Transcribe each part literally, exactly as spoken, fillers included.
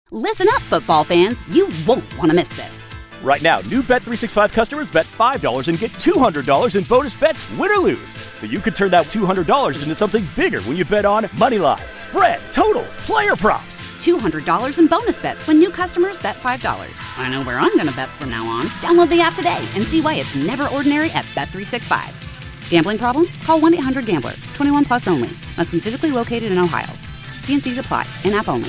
Listen up, football fans. You won't want to miss this. Right now, new Bet three sixty-five customers bet five dollars and get two hundred dollars in bonus bets, win or lose. So you could turn that two hundred dollars into something bigger when you bet on money line, spread, totals, player props. two hundred dollars in bonus bets when new customers bet five dollars. I know where I'm going to bet from now on. Download the app today and see why it's never ordinary at Bet three sixty-five. Gambling problem? Call one eight hundred gambler. twenty-one plus only. Must be physically located in Ohio. T N Cs apply. In-app only.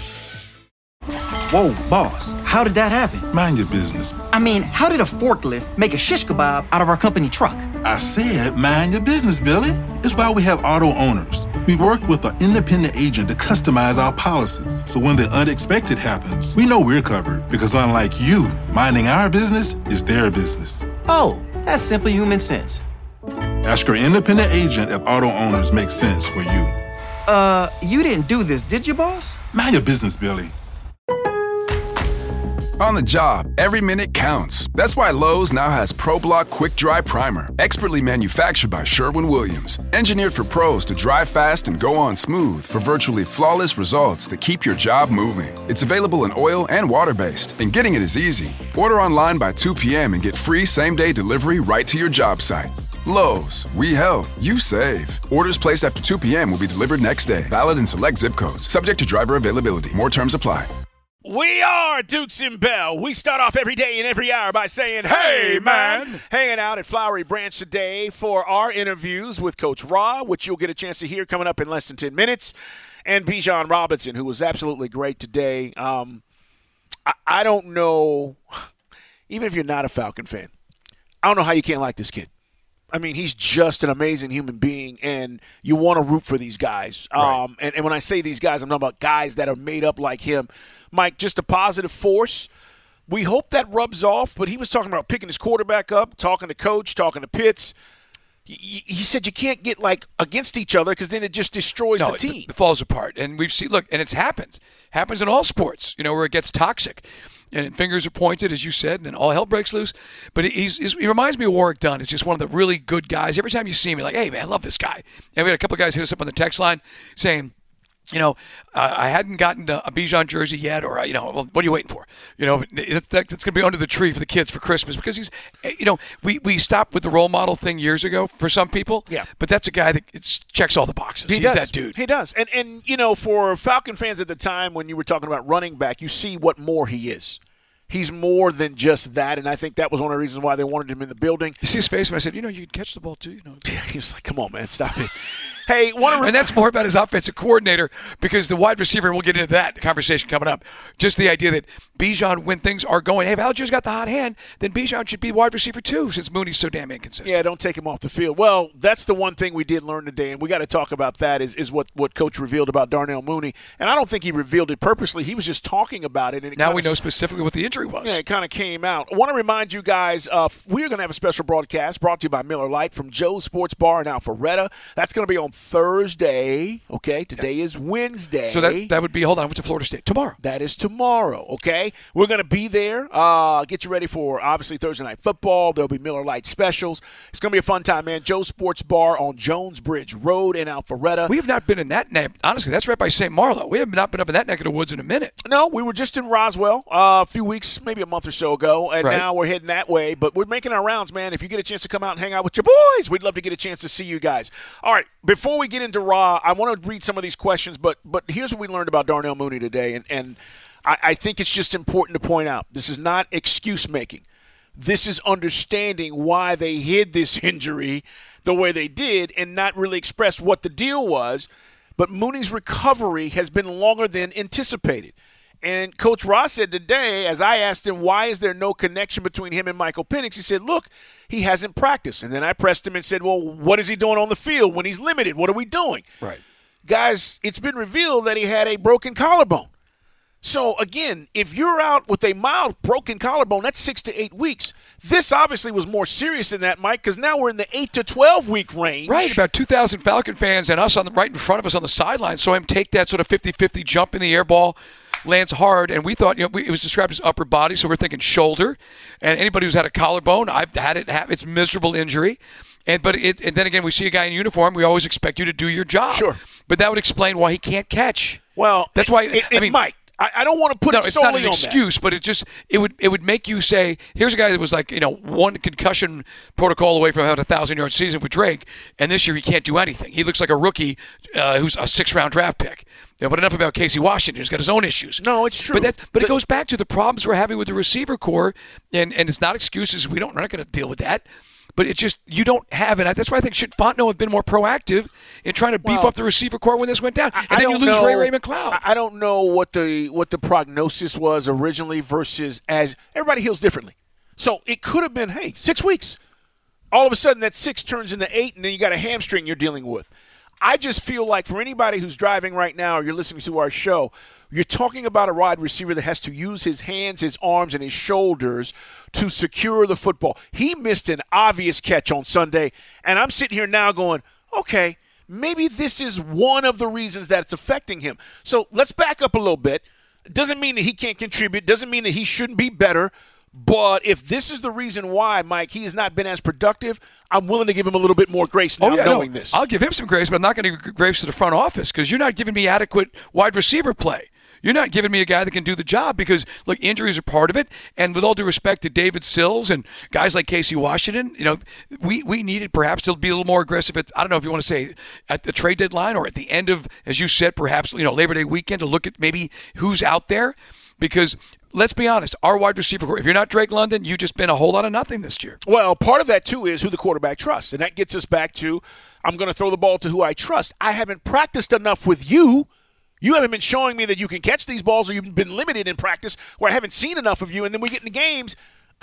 Whoa, boss, how did that happen? Mind your business. I mean, how did a forklift make a shish kebab out of our company truck? I said mind your business, Billy. It's why we have auto owners. We work with an independent agent to customize our policies. So when the unexpected happens, we know we're covered. Because unlike you, minding our business is their business. Oh, that's simple human sense. Ask your independent agent if auto owners make sense for you. Uh, you didn't do this, did you, boss? Mind your business, Billy. On the job, every minute counts. That's why Lowe's now has ProBlock Quick Dry Primer, expertly manufactured by Sherwin-Williams. Engineered for pros to dry fast and go on smooth for virtually flawless results that keep your job moving. It's available in oil and water-based, and getting it is easy. Order online by two p.m. and get free same-day delivery right to your job site. Lowe's, we help, you save. Orders placed after two p.m. will be delivered next day. Valid in select zip codes. Subject to driver availability. More terms apply. We are Dukes and Bell. We start off every day and every hour by saying, hey, man. Hanging out at Flowery Branch today for our interviews with Coach Ra, which you'll get a chance to hear coming up in less than ten minutes, and Bijan Robinson, who was absolutely great today. Um, I, I don't know, even if you're not a Falcon fan, I don't know how you can't like this kid. I mean, he's just an amazing human being, and you want to root for these guys. Right. Um, and, and when I say these guys, I'm talking about guys that are made up like him. Mike, just a positive force. We hope that rubs off, but he was talking about picking his quarterback up, talking to Coach, talking to Pitts. He, he said you can't get, like, against each other because then it just destroys no, the team. It, it falls apart. And we've seen – look, and it's happened. Happens in all sports, you know, where it gets toxic. And fingers are pointed, as you said, and all hell breaks loose. But he's, he's, he reminds me of Warrick Dunn. He's just one of the really good guys. Every time you see him, you're like, hey, man, I love this guy. And we had a couple of guys hit us up on the text line saying – you know, uh, I hadn't gotten a Bijan jersey yet, or, uh, you know, well, what are you waiting for? You know, it's, it's going to be under the tree for the kids for Christmas because he's, you know, we, we stopped with the role model thing years ago for some people. Yeah. But that's a guy that it's, checks all the boxes. He He's does. that dude. He does. And, and, you know, for Falcon fans at the time when you were talking about running back, you see what more he is. He's more than just that, and I think that was one of the reasons why they wanted him in the building. You see his face when I said, you know, you can catch the ball too. You know, he was like, come on, man, stop it. Hey, one and that's more about his offensive coordinator because the wide receiver, and we'll get into that conversation coming up, just the idea that Bijan, when things are going, hey, if Algiers got the hot hand, then Bijan should be wide receiver too since Mooney's so damn inconsistent. Yeah, don't take him off the field. Well, that's the one thing we did learn today, and we got to talk about that is, is what, what Coach revealed about Darnell Mooney. And I don't think he revealed it purposely. He was just talking about it. And it now kinda, we know specifically what the injury was. Yeah, it kind of came out. I want to remind you guys, uh, we're going to have a special broadcast brought to you by Miller Lite from Joe's Sports Bar in Alpharetta. That's going to be on Thursday. Okay, today yeah. is Wednesday. So that that would be, hold on, I went to Florida State. Tomorrow. That is tomorrow, okay? We're going to be there. Uh, get you ready for, obviously, Thursday Night Football. There'll be Miller Lite specials. It's going to be a fun time, man. Joe's Sports Bar on Jones Bridge Road in Alpharetta. We have not been in that neck. Honestly, that's right by Saint Marlowe. We have not been up in that neck of the woods in a minute. No, we were just in Roswell uh, a few weeks, maybe a month or so ago, and right. now we're heading that way. But we're making our rounds, man. If you get a chance to come out and hang out with your boys, we'd love to get a chance to see you guys. All right, before we get into Raw, I want to read some of these questions, but but here's what we learned about Darnell Mooney today, and, and I, I think it's just important to point out. This is not excuse-making. This is understanding why they hid this injury the way they did and not really express what the deal was. But Mooney's recovery has been longer than anticipated. And Coach Ross said today, as I asked him, why is there no connection between him and Michael Penix? He said, look, he hasn't practiced. And then I pressed him and said, well, what is he doing on the field when he's limited? What are we doing? Right. Guys, it's been revealed that he had a broken collarbone. So, again, if you're out with a mild broken collarbone, that's six to eight weeks. This obviously was more serious than that, Mike, because now we're in the eight to twelve week range. Right, about two thousand Falcon fans and us on the, right in front of us on the sideline saw him take that sort of fifty-fifty jump in the air ball, lands hard, and we thought, you know, we, it was described as upper body, so we're thinking shoulder. And anybody who's had a collarbone, I've had it, have, it's miserable injury. And but it, and then again, we see a guy in uniform, we always expect you to do your job. Sure. But that would explain why he can't catch. Well, that's why, it, I mean, Mike, I, I don't want to put no, it it's solely not an on excuse, that. but it just it would it would make you say, here's a guy that was like, you know, one concussion protocol away from having a thousand yard season with Drake, and this year he can't do anything. He looks like a rookie uh, who's a six round draft pick. You know, but enough about Casey Washington. He's got his own issues. No, it's true. But that but the, it goes back to the problems we're having with the receiver core, and and it's not excuses. We don't we're not going to deal with that. But it just, you don't have it. That's why I think should Fontenot have been more proactive in trying to beef well, up the receiver core when this went down. And I then you lose know, Ray Ray McCloud. I don't know what the what the prognosis was originally versus as everybody heals differently. So it could have been, hey, six weeks. All of a sudden that six turns into eight, and then you got a hamstring you're dealing with. I just feel like for anybody who's driving right now or you're listening to our show, you're talking about a wide receiver that has to use his hands, his arms, and his shoulders to secure the football. He missed an obvious catch on Sunday, and I'm sitting here now going, okay, maybe this is one of the reasons that it's affecting him. So let's back up a little bit. It doesn't mean that he can't contribute. Doesn't mean that he shouldn't be better. But if this is the reason why, Mike, he has not been as productive, I'm willing to give him a little bit more grace now oh, yeah, knowing no, this. I'll give him some grace, but I'm not going to give grace to the front office because you're not giving me adequate wide receiver play. You're not giving me a guy that can do the job because, look, injuries are part of it. And with all due respect to David Sills and guys like Casey Washington, you know, we, we needed perhaps to be a little more aggressive at, I don't know if you want to say at the trade deadline or at the end of, as you said, perhaps, you know, Labor Day weekend to look at maybe who's out there. Because let's be honest, our wide receiver core, if you're not Drake London, you've just been a whole lot of nothing this year. Well, part of that, too, is who the quarterback trusts. And that gets us back to I'm going to throw the ball to who I trust. I haven't practiced enough with you. You haven't been showing me that you can catch these balls, or you've been limited in practice where I haven't seen enough of you. And then we get in the games,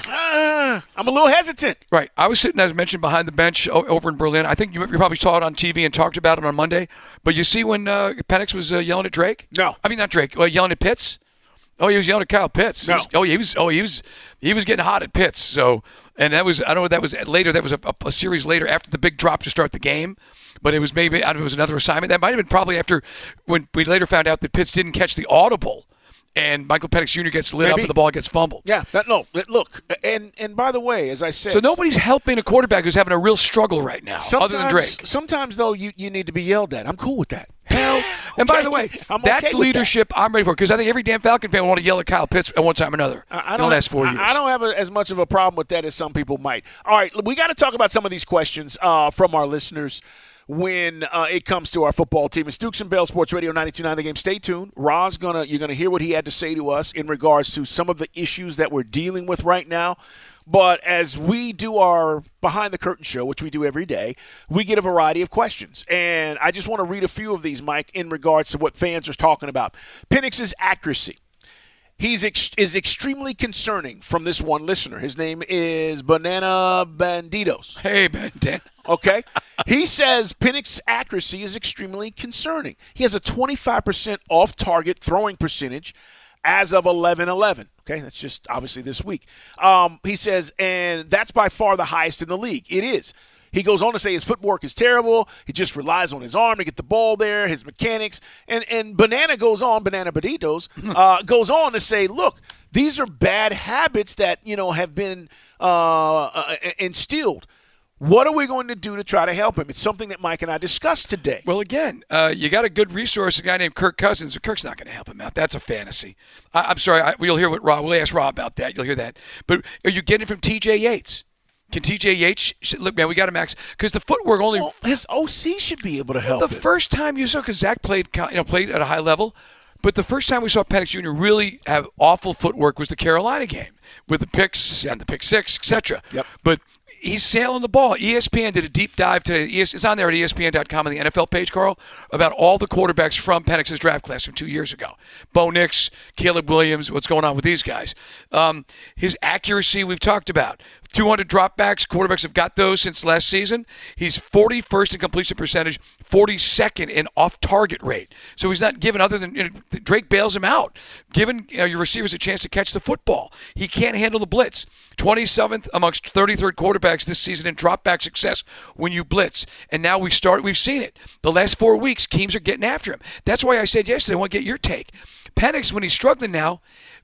uh, I'm a little hesitant. Right. I was sitting, as mentioned, behind the bench over in Berlin. I think you, you probably saw it on T V and talked about it on Monday. But you see when uh, Penix was uh, yelling at Drake? No. I mean, not Drake. Uh, yelling at Pitts? Oh, he was yelling at Kyle Pitts. No. He was, oh, he was. Oh, he was. He was getting hot at Pitts. So, and that was. I don't know. If that was later. That was a, a, a series later after the big drop to start the game. But it was maybe. I don't know. It was another assignment. That might have been probably after when we later found out that Pitts didn't catch the audible, and Michael Penix Junior gets lit Maybe. up and the ball gets fumbled. Yeah. That, no. Look. And and by the way, as I said, so nobody's helping a quarterback who's having a real struggle right now, other than Drake. Sometimes though, you, you need to be yelled at. I'm cool with that. Hell. And by the way, I'm that's okay with leadership that. I'm ready for because I think every damn Falcon fan will want to yell at Kyle Pitts at one time or another I, I in don't, the last four I, years. I don't have a, as much of a problem with that as some people might. All right, we got to talk about some of these questions uh, from our listeners when uh, it comes to our football team. It's Dukes and Bell Sports Radio ninety-two point nine The Game. Stay tuned. Ra's gonna you're gonna hear what he had to say to us in regards to some of the issues that we're dealing with right now. But as we do our Behind the Curtain show, which we do every day, we get a variety of questions. And I just want to read a few of these, Mike, in regards to what fans are talking about. Penix's accuracy. He's ex- is extremely concerning from this one listener. His name is Banana Banditos. Hey, Banditos. Okay? He says Penix's accuracy is extremely concerning. He has a twenty-five percent off-target throwing percentage as of eleven eleven. Okay, that's just obviously this week. Um, he says, and that's by far the highest in the league. It is. He goes on to say his footwork is terrible. He just relies on his arm to get the ball there, his mechanics. And and Banana goes on, Banana Baditos, uh, goes on to say, look, these are bad habits that, you know, have been uh, uh, instilled. What are we going to do to try to help him? It's something that Mike and I discussed today. Well, again, uh, you got a good resource, a guy named Kirk Cousins. Kirk's not going to help him out. That's a fantasy. I, I'm sorry. I, you'll hear what Rob. We'll ask Rob about that. You'll hear that. But are you getting it from T J Yates? Can T J Yates – look, man, we got to max – because the footwork only Well, his O C should be able to help The him. first time you saw – because Zach played, you know, played at a high level – but the first time we saw Penix Junior really have awful footwork was the Carolina game with the picks and the pick six, et cetera. Yep. But – he's sailing the ball. E S P N did a deep dive today. It's on there at E S P N dot com on the N F L page, Carl, about all the quarterbacks from Penix's draft class from two years ago. Bo Nix, Caleb Williams, what's going on with these guys. Um, his accuracy we've talked about. two hundred dropbacks. Quarterbacks have got those since last season. He's forty-first in completion percentage, forty-second in off-target rate. So he's not given other than you know, Drake bails him out, giving you know, your receivers a chance to catch the football. He can't handle the blitz. twenty-seventh amongst thirty-third quarterbacks this season in dropback success when you blitz. And now we start, we've seen it. The last four weeks, teams are getting after him. That's why I said yesterday, I want to get your take. Penix, when he's struggling now,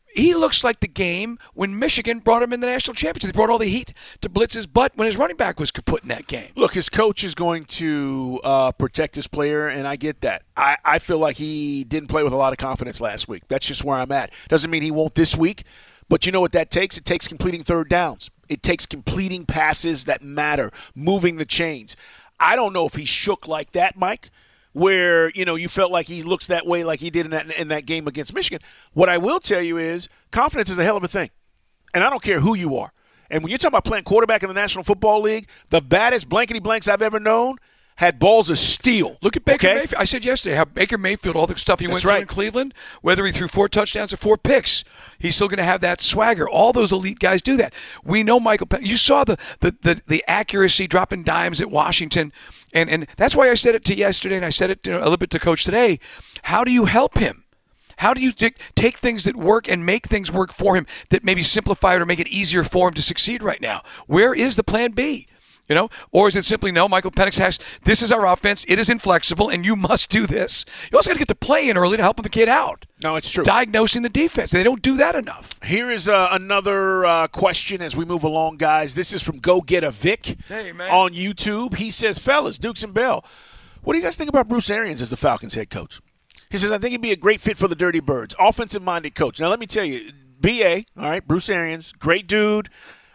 he looks like the game when Michigan brought him in the national championship. They brought all the heat to Blitz's butt when his running back was kaput in that game. Look, his coach is going to uh, protect his player, and I get that. I, I feel like he didn't play with a lot of confidence last week. That's just where I'm at. Doesn't mean he won't this week, but you know what that takes? It takes completing third downs. It takes completing passes that matter, moving the chains. I don't know if he shook like that, Mike, where, you know, you felt like he looks that way like he did in that in that game against Michigan. What I will tell you is confidence is a hell of a thing, and I don't care who you are. And when you're talking about playing quarterback in the National Football League, the baddest blankety-blanks I've ever known had balls of steel. Look at Baker okay? Mayfield. I said yesterday how Baker Mayfield, all the stuff he That's went through right. in Cleveland, whether he threw four touchdowns or four picks, he's still going to have that swagger. All those elite guys do that. We know Michael Penix. You saw the, the, the, the accuracy dropping dimes at Washington, and, and that's why I said it to yesterday, and I said it you know, a little bit to Coach today. How do you help him? How do you t- take things that work and make things work for him that maybe simplify it or make it easier for him to succeed right now? Where is the plan B? You know, or is it simply, no, Michael Penix has, this is our offense, it is inflexible, and you must do this. You also got to get the play in early to help the kid out. No, it's true. Diagnosing the defense. They don't do that enough. Here is uh, another uh, question as we move along, guys. This is from Go Get a Vic hey, man. on YouTube. He says, fellas, Dukes and Bell, what do you guys think about Bruce Arians as the Falcons head coach? He says, I think he'd be a great fit for the Dirty Birds. Offensive-minded coach. Now, let me tell you, B A, all right, Bruce Arians, great dude.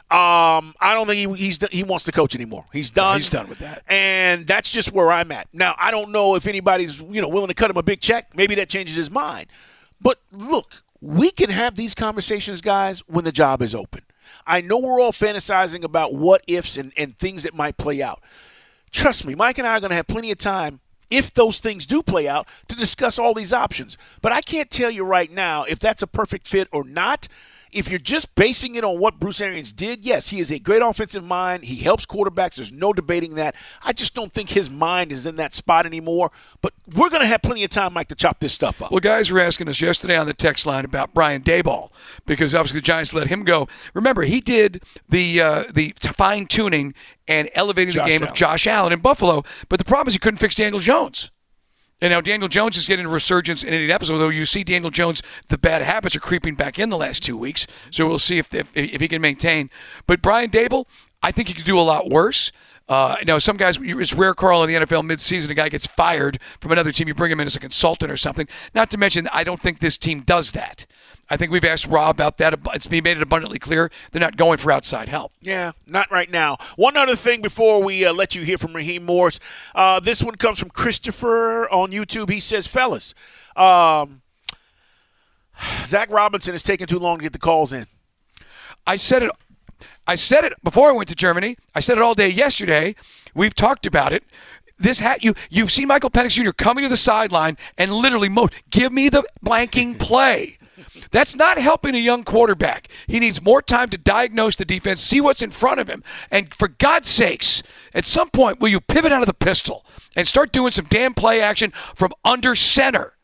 Um, I don't think he he's he wants to coach anymore. He's done. No, he's done with that. And that's just where I'm at. Now, I don't know if anybody's, you know, willing to cut him a big check. Maybe that changes his mind. But look, we can have these conversations, guys, when the job is open. I know we're all fantasizing about what ifs and, and things that might play out. Trust me, Mike and I are going to have plenty of time, if those things do play out, to discuss all these options. But I can't tell you right now if that's a perfect fit or not. If you're just basing it on what Bruce Arians did, yes, he is a great offensive mind. He helps quarterbacks. There's no debating that. I just don't think his mind is in that spot anymore. But we're going to have plenty of time, Mike, to chop this stuff up. Well, guys were asking us yesterday on the text line about Brian Daboll because obviously the Giants let him go. Remember, he did the uh, the fine-tuning and elevating Josh the game Allen. of Josh Allen in Buffalo. But the problem is he couldn't fix Daniel Jones. And now Daniel Jones is getting a resurgence in Indianapolis, although you see Daniel Jones, the bad habits are creeping back in the last two weeks. So we'll see if if, if he can maintain. But Brian Daboll, I think he could do a lot worse. Uh, you know, some guys, it's rare, Carl, in the N F L midseason, a guy gets fired from another team, you bring him in as a consultant or something. Not to mention, I don't think this team does that. I think we've asked Rob about that. It's been made it abundantly clear they're not going for outside help. Yeah, not right now. One other thing before we uh, let you hear from Raheem Morris. Uh, this one comes from Christopher on YouTube. He says, fellas, um, Zach Robinson is taking too long to get the calls in. I said it. I said it before I went to Germany. I said it all day yesterday. We've talked about it. This hat you you've seen Michael Penix Junior coming to the sideline and literally mo- give me the blanking play. That's not helping a young quarterback. He needs more time to diagnose the defense, see what's in front of him, and for God's sakes, at some point, will you pivot out of the pistol and start doing some damn play action from under center?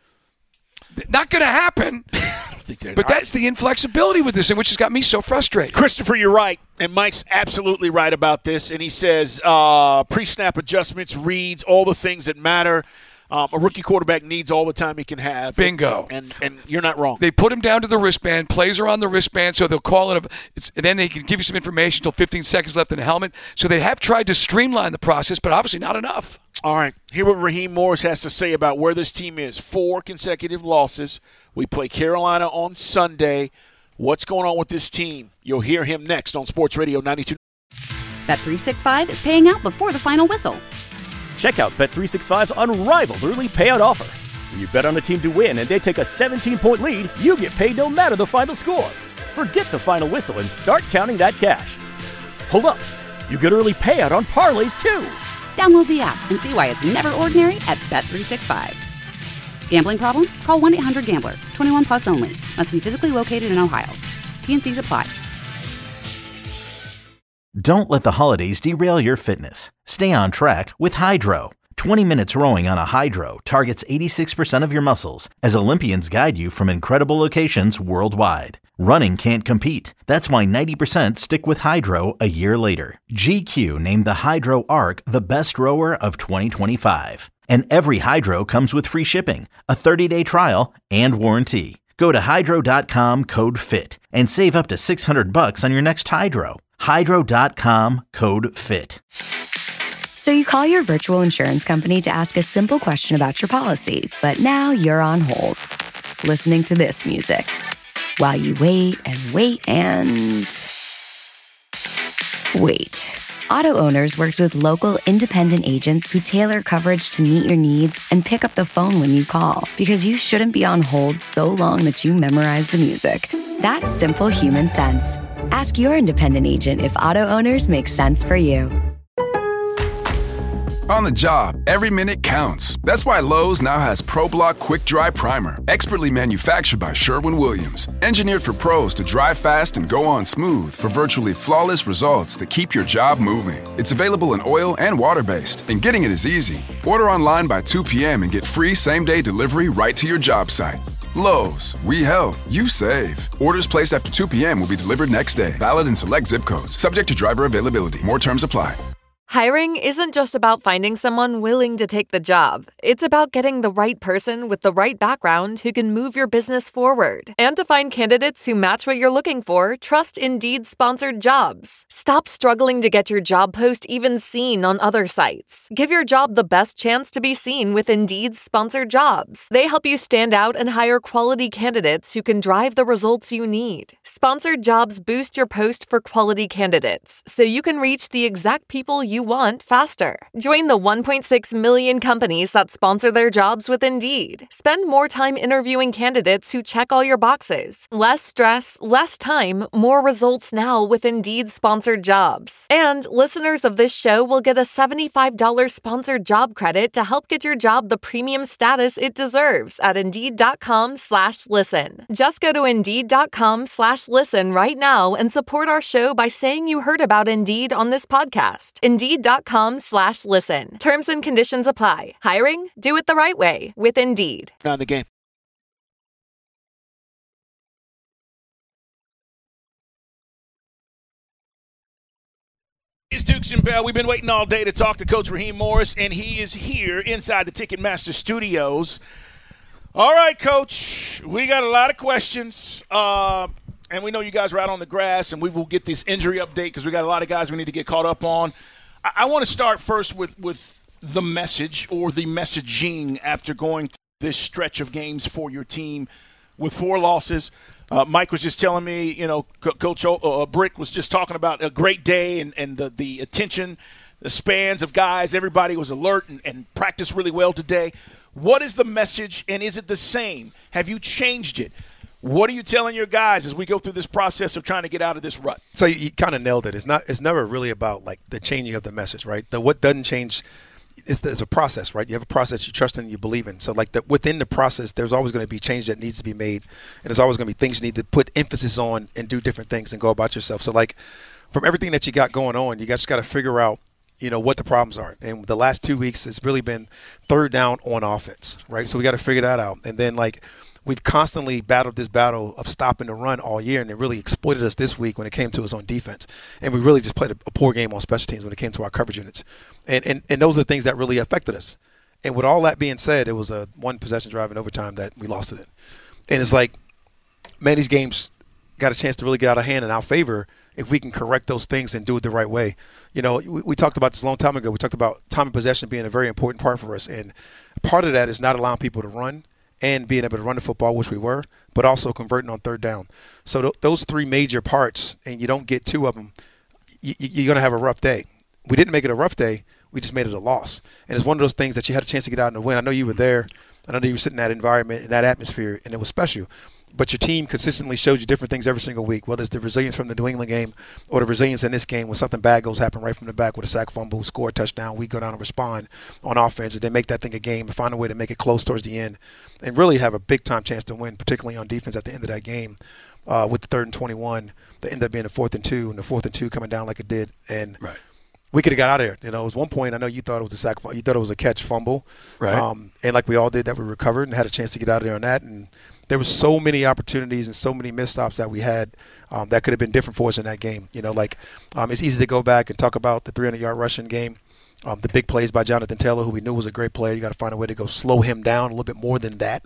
Not going to happen. But that's the inflexibility with this thing, which has got me so frustrated. Christopher, you're right, and Mike's absolutely right about this. And he says uh, pre-snap adjustments, reads, all the things that matter. Um, a rookie quarterback needs all the time he can have. Bingo. And and you're not wrong. They put him down to the wristband. Plays are on the wristband, so they'll call it. A, it's, and then they can give you some information until fifteen seconds left in the helmet. So they have tried to streamline the process, but obviously not enough. All right. Hear what Raheem Morris has to say about where this team is. Four consecutive losses. We play Carolina on Sunday. What's going on with this team? You'll hear him next on Sports Radio ninety-two. Bet three sixty-five is paying out before the final whistle. Check out Bet three sixty-five's unrivaled early payout offer. When you bet on a team to win and they take a seventeen-point lead, you get paid no matter the final score. Forget the final whistle and start counting that cash. Hold up. You get early payout on parlays, too. Download the app and see why it's never ordinary at Bet three sixty-five. Gambling problem? Call one eight hundred gambler. twenty-one plus only. Must be physically located in Ohio. T and C's apply. Don't let the holidays derail your fitness. Stay on track with Hydro. twenty minutes rowing on a Hydro targets eighty-six percent of your muscles as Olympians guide you from incredible locations worldwide. Running can't compete. That's why ninety percent stick with Hydro a year later. G Q named the Hydro Arc the best rower of twenty twenty-five. And every Hydro comes with free shipping, a thirty-day trial, and warranty. Go to hydro dot com, code FIT, and save up to six hundred bucks on your next Hydro. hydro dot com, code FIT. So you call your virtual insurance company to ask a simple question about your policy, but now you're on hold, listening to this music. While you wait and wait and... wait. Auto Owners works with local independent agents who tailor coverage to meet your needs and pick up the phone when you call, because you shouldn't be on hold so long that you memorize the music. That's simple human sense. Ask your independent agent if Auto Owners makes sense for you. On the job, every minute counts. That's why Lowe's now has ProBlock Quick Dry Primer, expertly manufactured by Sherwin-Williams. Engineered for pros to dry fast and go on smooth for virtually flawless results that keep your job moving. It's available in oil and water-based, and getting it is easy. Order online by two p.m. and get free same-day delivery right to your job site. Lowe's, we help, you save. Orders placed after two p.m. will be delivered next day. Valid in select zip codes. Subject to driver availability. More terms apply. Hiring isn't just about finding someone willing to take the job. It's about getting the right person with the right background who can move your business forward. And to find candidates who match what you're looking for, trust Indeed-sponsored jobs. Stop struggling to get your job post even seen on other sites. Give your job the best chance to be seen with Indeed-sponsored jobs. They help you stand out and hire quality candidates who can drive the results you need. Sponsored jobs boost your post for quality candidates, so you can reach the exact people you want faster. Join the one point six million companies that sponsor their jobs with Indeed. Spend more time interviewing candidates who check all your boxes. Less stress, less time, more results now with Indeed-sponsored jobs. And listeners of this show will get a seventy-five dollars sponsored job credit to help get your job the premium status it deserves at Indeed.com slash listen. Just go to Indeed.com slash listen right now and support our show by saying you heard about Indeed on this podcast. Indeed.com slash listen. Terms and conditions apply. Hiring? Do it the right way with Indeed. On the game. It's Dukes and Bell. We've been waiting all day to talk to Coach Raheem Morris, and he is here inside the Ticketmaster studios. All right, Coach, we got a lot of questions, uh, and we know you guys are out on the grass, and we will get this injury update because we got a lot of guys we need to get caught up on. I, I want to start first with, with the message or the messaging after going through this stretch of games for your team with four losses. Uh, Mike was just telling me, you know, Co- Coach o- uh, Brick was just talking about a great day and, and the, the attention, the spans of guys. Everybody was alert and, and practiced really well today. What is the message, and is it the same? Have you changed it? What are you telling your guys as we go through this process of trying to get out of this rut? So you, you kind of nailed it. It's not. It's never really about, like, the changing of the message, right? The what doesn't change is there's a process, right? You have a process you trust in, you believe in. So, like, the, within the process, there's always going to be change that needs to be made, and there's always going to be things you need to put emphasis on and do different things and go about yourself. So, like, from everything that you got going on, you just got to figure out, you know, what the problems are. And the last two weeks it's really been third down on offense, right? So we got to figure that out. And then, like, we've constantly battled this battle of stopping the run all year, and it really exploited us this week when it came to us on defense. And we really just played a, a poor game on special teams when it came to our coverage units. And, and and those are the things that really affected us. And with all that being said, it was a one possession drive in overtime that we lost it in. And it's like, man, these games got a chance to really get out of hand in our favor if we can correct those things and do it the right way. You know, we, we talked about this a long time ago. We talked about time of possession being a very important part for us. And part of that is not allowing people to run and being able to run the football, which we were, but also converting on third down. So th- those three major parts, and you don't get two of them, y- you're going to have a rough day. We didn't make it a rough day. We just made it a loss. And it's one of those things that you had a chance to get out and win. I know you were there. I know you were sitting in that environment, in that atmosphere, and it was special. But your team consistently shows you different things every single week, whether it's the resilience from the New England game or the resilience in this game when something bad goes happen right from the back with a sack fumble, score a touchdown, we go down and respond on offense and then make that thing a game and find a way to make it close towards the end and really have a big-time chance to win, particularly on defense at the end of that game uh, with the third and twenty-one that ended up being a fourth and two, and the fourth and two coming down like it did. And right. we could have got out of there. You know, it was one point I know you thought it was a sack fumble. You thought it was a catch fumble. Right. Um, and like we all did, that we recovered and had a chance to get out of there on that. And there were so many opportunities and so many misstops that we had um, that could have been different for us in that game. You know, like um, it's easy to go back and talk about the three hundred yard rushing game, um, the big plays by Jonathan Taylor, who we knew was a great player. You got to find a way to go slow him down a little bit more than that.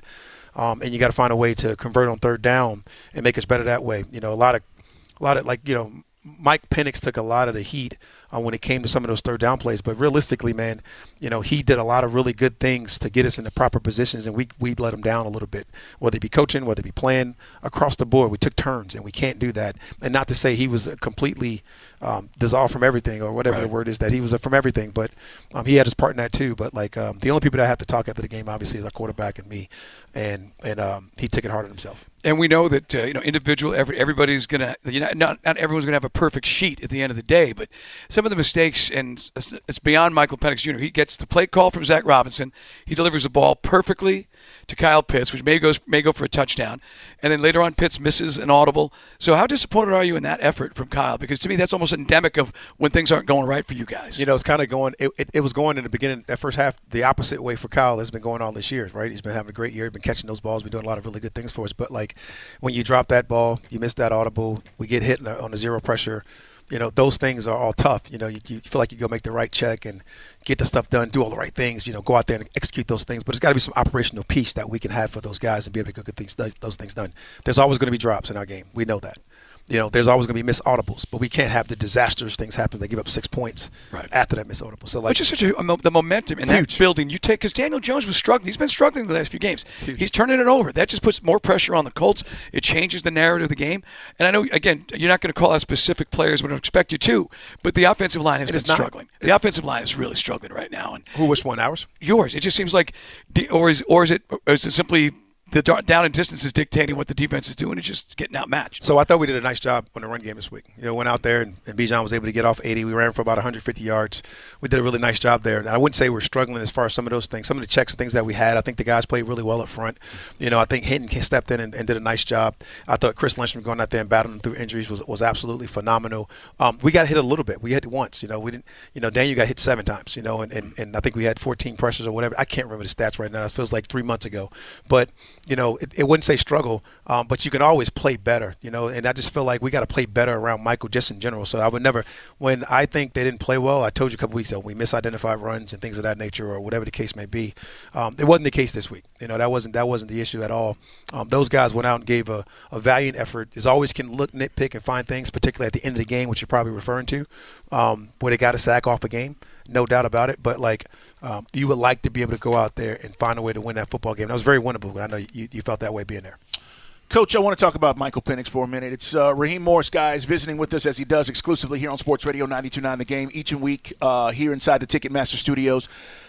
um, and you got to find a way to convert on third down and make us better that way. You know, a lot of, a lot of like you know, Mike Penix took a lot of the heat uh, when it came to some of those third down plays. But realistically, man, you know, he did a lot of really good things to get us in the proper positions, and we we let him down a little bit, whether it be coaching, whether it be playing across the board. We took turns, and we can't do that. And not to say he was completely um, dissolved from everything or whatever right. the word is, that he was from everything. But um, he had his part in that too. But, like, um, the only people that have to talk after the game, obviously, is our quarterback and me. And and um, he took it hard on himself. And we know that uh, you know individual every everybody's gonna you know, not not everyone's gonna have a perfect sheet at the end of the day, but some of the mistakes, and it's beyond Michael Penix Junior He gets the play call from Zach Robinson. He delivers the ball perfectly to Kyle Pitts, which may go may go for a touchdown, and then later on Pitts misses an audible. So how disappointed are you in that effort from Kyle? Because to me that's almost endemic of when things aren't going right for you guys. You know, it's kind of going. It, it, it was going in the beginning, that first half, the opposite way for Kyle has been going all this year, right? He's been having a great year, he's been catching those balls, been doing a lot of really good things for us. But like when you drop that ball, you miss that audible, we get hit on the zero pressure. You know, those things are all tough. You know, you, you feel like you go make the right check and get the stuff done, do all the right things, you know, go out there and execute those things. But it's got to be some operational peace that we can have for those guys and be able to get good things, those things done. There's always going to be drops in our game. We know that. You know, there's always going to be missed audibles, but we can't have the disastrous things happen. They give up six points right. after that missed audible. So, like, which is such a, the momentum in that huge. building. You take because Daniel Jones was struggling. He's been struggling the last few games. He's turning it over. That just puts more pressure on the Colts. It changes the narrative of the game. And I know, again, you're not going to call out specific players. We don't expect you to, but the offensive line has it been not, struggling. The offensive line is really struggling right now. And who which one? Ours? Yours. It just seems like, or is or is it or is it simply the down and distance is dictating what the defense is doing and just getting outmatched? So I thought we did a nice job on the run game this week. You know, went out there and, and Bijan was able to get off eighty. We ran for about one hundred fifty yards. We did a really nice job there. And I wouldn't say we're struggling as far as some of those things. Some of the checks and things that we had, I think the guys played really well up front. You know, I think Hinton stepped in and, and did a nice job. I thought Chris Lynchman going out there and battling through injuries was was absolutely phenomenal. Um, we got hit a little bit. We hit once. You know, we didn't. You know, Daniel got hit seven times. You know, and, and, and I think we had fourteen pressures or whatever. I can't remember the stats right now. It feels like three months ago. But you know, it, it wasn't say struggle, um, but you can always play better, you know, and I just feel like we got to play better around Michael just in general. So I would never, when I think they didn't play well, I told you a couple weeks ago, we misidentified runs and things of that nature or whatever the case may be. Um, it wasn't the case this week. You know, that wasn't that wasn't the issue at all. Um, those guys went out and gave a, a valiant effort. As always can look, nitpick, and find things, particularly at the end of the game, which you're probably referring to, um, where they got a sack off a game. No doubt about it. But, like, um, you would like to be able to go out there and find a way to win that football game. That was very winnable, but I know you, you felt that way being there. Coach, I want to talk about Michael Penix for a minute. It's uh, Raheem Morris, guys, visiting with us as he does exclusively here on Sports Radio ninety-two point nine The Game each and week uh, here inside the Ticketmaster studios.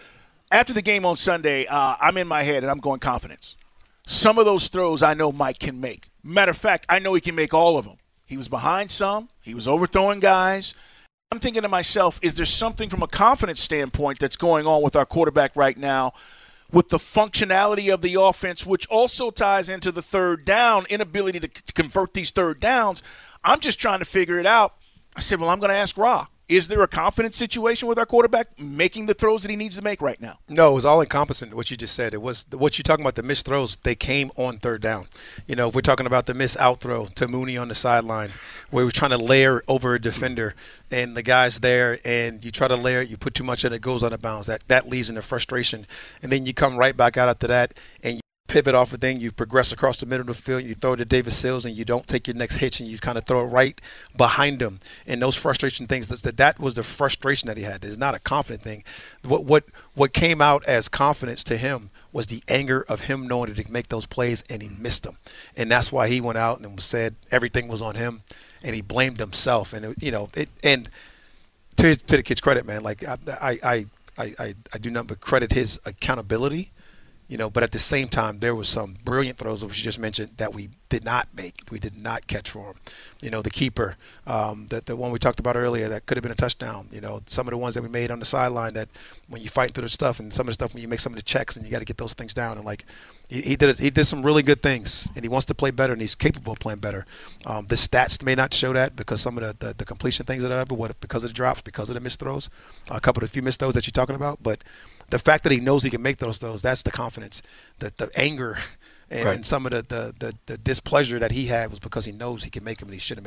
After the game on Sunday, uh, I'm in my head and I'm going confidence. Some of those throws I know Mike can make. Matter of fact, I know he can make all of them. He was behind some. He was overthrowing guys. I'm thinking to myself, is there something from a confidence standpoint that's going on with our quarterback right now with the functionality of the offense, which also ties into the third down, inability to, to convert these third downs? I'm just trying to figure it out. I said, well, I'm going to ask Ra. Is there a confidence situation with our quarterback making the throws that he needs to make right now? No, it was all encompassing, what you just said. It was what you're talking about, the missed throws, they came on third down. You know, if we're talking about the missed out throw to Mooney on the sideline, where we're trying to layer over a defender and the guy's there and you try to layer it, you put too much in it, goes out of bounds. That, that leads into frustration. And then you come right back out after that and you pivot off a thing, you progress across the middle of the field, you throw it to David Sills, and you don't take your next hitch, and you kind of throw it right behind him. And those frustration things, that that was the frustration that he had. It's not a confident thing. What what what came out as confidence to him was the anger of him knowing that he could make those plays, and he missed them. And that's why he went out and said everything was on him, and he blamed himself. And it, you know, it and to to the kid's credit, man, like I I I I, I do not but credit his accountability. You know, but at the same time, there was some brilliant throws, which you just mentioned, that we did not make. We did not catch for him. You know, the keeper, um, the, the one we talked about earlier that could have been a touchdown. You know, some of the ones that we made on the sideline that when you fight through the stuff, and some of the stuff when you make some of the checks and you got to get those things down. And, like, he, he did he did some really good things, and he wants to play better, and he's capable of playing better. Um, the stats may not show that because some of the, the, the completion things that I ever, what because of the drops, because of the missed throws, a couple of the few missed throws that you're talking about. But the fact that he knows he can make those throws, that's the confidence. The, the anger and, right. and some of the, the, the, the displeasure that he had was because he knows he can make them and he should have made them.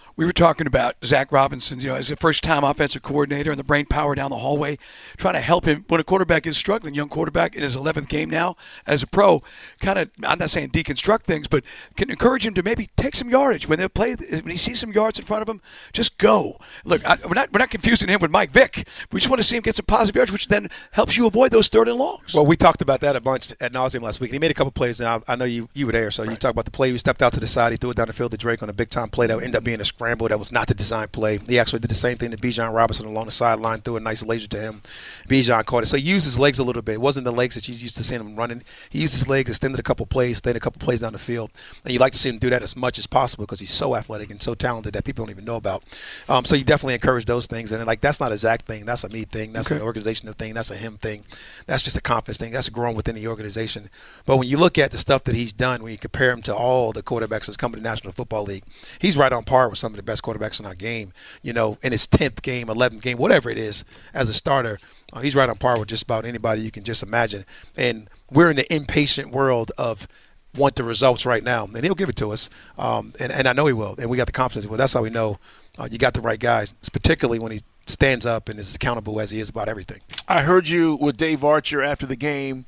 We were talking about Zach Robinson, you know, as a first-time offensive coordinator and the brain power down the hallway, trying to help him when a quarterback is struggling, young quarterback in his eleventh game now as a pro, kind of, I'm not saying deconstruct things, but can encourage him to maybe take some yardage. When they play, when he sees some yards in front of him, just go. Look, I, we're not we're not confusing him with Mike Vick. We just want to see him get some positive yards, which then helps you avoid those third and longs. Well, we talked about that a bunch at nauseum last week. And he made a couple plays, and I, I know you, you were there, so right. You talked about the play. He stepped out to the side. He threw it down the field to Drake on a big-time play that ended up being a scramble that was not the design play. He actually did the same thing to Bijan Robinson along the sideline, threw a nice laser to him. Bijan caught it. So he used his legs a little bit. It wasn't the legs that you used to see him running. He used his legs, extended a couple plays, stayed a couple plays down the field. And you like to see him do that as much as possible because he's so athletic and so talented that people don't even know about. Um, so you definitely encourage those things. And, like, that's not a Zach thing. That's a me thing. That's okay. An organizational thing. That's a him thing. That's just a confidence thing. That's growing within the organization. But when you look at the stuff that he's done, when you compare him to all the quarterbacks that's come to the National Football League, he's right on par with some of the best quarterbacks in our game. You know, in his tenth game, eleventh game, whatever it is, as a starter, uh, he's right on par with just about anybody you can just imagine. And we're in the impatient world of want the results right now, and he'll give it to us. Um, and, and I know he will, and we got the confidence. Well, that's how we know uh, you got the right guys, particularly when he stands up and is accountable as he is about everything. I heard you with Dave Archer after the game